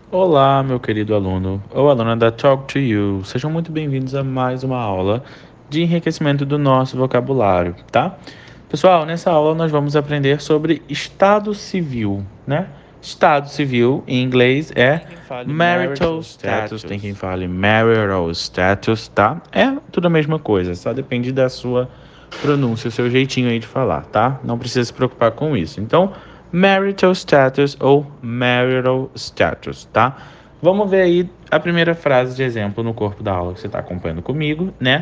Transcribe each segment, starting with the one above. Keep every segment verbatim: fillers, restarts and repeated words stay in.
Olá, meu querido aluno ou aluna da Talk to You. Sejam muito bem-vindos a mais uma aula de enriquecimento do nosso vocabulário, tá? Pessoal, nessa aula nós vamos aprender sobre estado civil, né? Estado civil, em inglês, é marital status. Tem quem fale marital status, tá? É tudo a mesma coisa, só depende da sua pronúncia, o seu jeitinho aí de falar, tá? Não precisa se preocupar com isso. Então, marital status ou marital status, tá? Vamos ver aí a primeira frase de exemplo no corpo da aula que você está acompanhando comigo, né?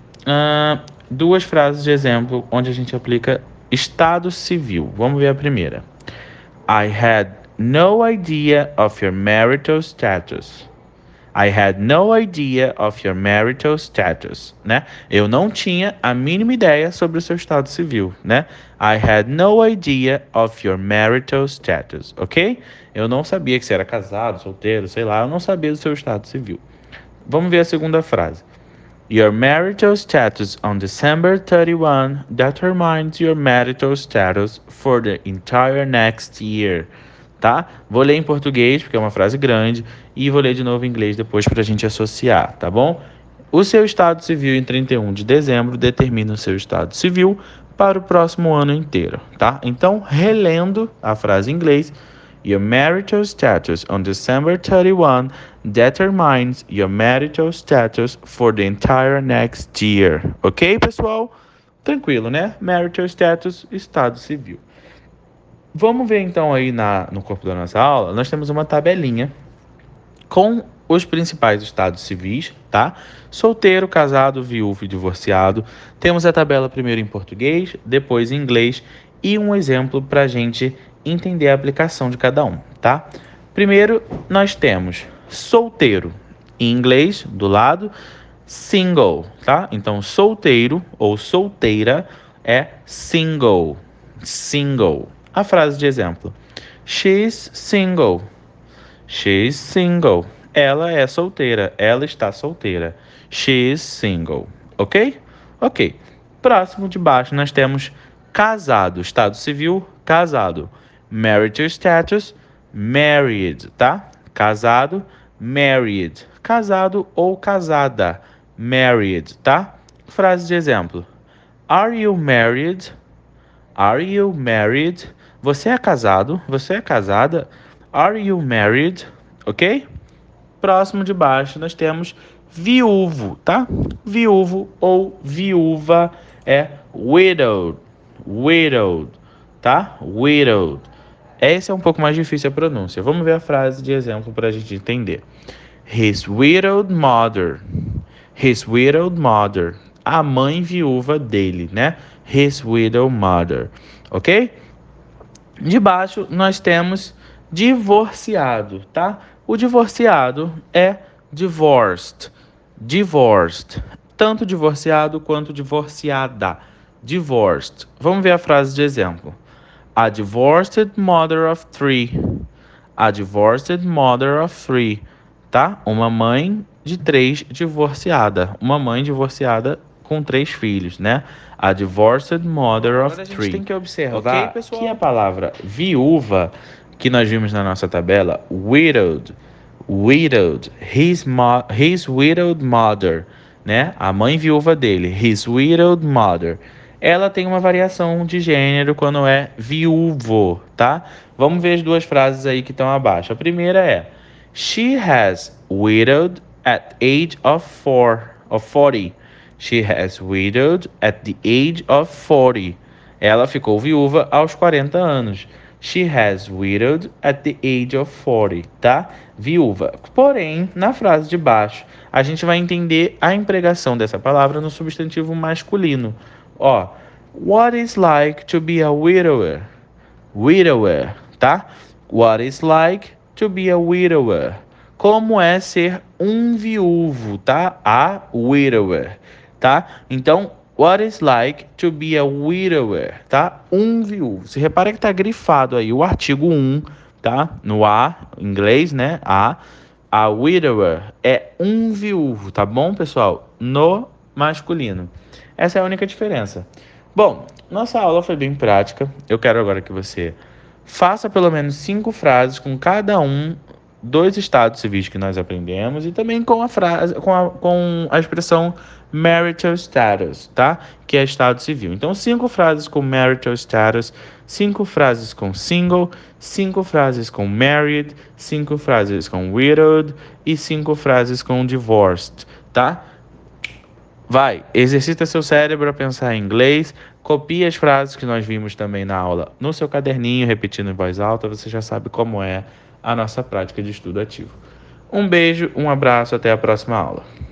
Uh, duas frases de exemplo onde a gente aplica estado civil. Vamos ver a primeira. I had no idea of your marital status. I had no idea of your marital status, né? Eu não tinha a mínima ideia sobre o seu estado civil, né? I had no idea of your marital status, ok? Eu não sabia que você era casado, solteiro, sei lá, eu não sabia do seu estado civil. Vamos ver a segunda frase. Your marital status on December thirty-first determines your marital status for the entire next year. Tá? Vou ler em português, porque é uma frase grande, e vou ler de novo em inglês depois para a gente associar, tá bom? O seu estado civil em trinta e um de dezembro determina o seu estado civil para o próximo ano inteiro, tá? Então, relendo a frase em inglês, your marital status on December thirty-first determines your marital status for the entire next year. Ok, pessoal? Tranquilo, né? Marital status, estado civil. Vamos ver então aí na, no corpo da nossa aula, nós temos uma tabelinha com os principais estados civis, tá? Solteiro, casado, viúvo e divorciado. Temos a tabela primeiro em português, depois em inglês e um exemplo para a gente entender a aplicação de cada um, tá? Primeiro, nós temos solteiro, em inglês, do lado, single, tá? Então, solteiro ou solteira é single, single. A frase de exemplo. She's single. She's single. Ela é solteira. Ela está solteira. She's single. Ok? Ok. Próximo de baixo nós temos casado. Estado civil, casado. Marital status, married, tá? Casado, married. Casado ou casada. Married, tá? Frase de exemplo. Are you married? Are you married? Você é casado? Você é casada? Are you married? Ok? Próximo de baixo nós temos viúvo, tá? Viúvo ou viúva é widowed. Widowed, tá? Widowed. Esse é um pouco mais difícil a pronúncia. Vamos ver a frase de exemplo para a gente entender. His widowed mother. His widowed mother. A mãe viúva dele, né? His widowed mother. Ok? De baixo nós temos divorciado, tá? O divorciado é divorced. Divorced. Tanto divorciado quanto divorciada. Divorced. Vamos ver a frase de exemplo. A divorced mother of three. A divorced mother of three. Tá? Uma mãe de três divorciada. Uma mãe divorciada com três filhos, né? A divorced mother of Agora a gente three. tem que observar Ok, pessoal? Que a palavra viúva, que nós vimos na nossa tabela, widowed, widowed, his, mo- his widowed mother, né? A mãe viúva dele, his widowed mother. Ela tem uma variação de gênero quando é viúvo, tá? Vamos ver as duas frases aí que estão abaixo. A primeira é: She has widowed at age of four, of forty. She has widowed at the age of forty. Ela ficou viúva aos quarenta anos. She has widowed at the age of forty, tá? Viúva. Porém, na frase de baixo, a gente vai entender a empregação dessa palavra no substantivo masculino. Ó, what is like to be a widower? Widower, tá? What is like to be a widower? Como é ser um viúvo, tá? A widower, tá? Então, what is like to be a widower, tá? Um viúvo. Se repara que tá grifado aí o artigo um, tá? No A, em inglês, né? A. A widower é um viúvo, tá bom, pessoal? No masculino. Essa é a única diferença. Bom, nossa aula foi bem prática. Eu quero agora que você faça pelo menos cinco frases com cada um dois estados civis que nós aprendemos e também com a frase, com a, com a expressão marital status, tá? Que é estado civil. Então, cinco frases com marital status, cinco frases com single, cinco frases com married, cinco frases com widowed e cinco frases com divorced, tá? Vai, exercita seu cérebro a pensar em inglês, copie as frases que nós vimos também na aula no seu caderninho, repetindo em voz alta, você já sabe como é a nossa prática de estudo ativo. Um beijo, um abraço, até a próxima aula.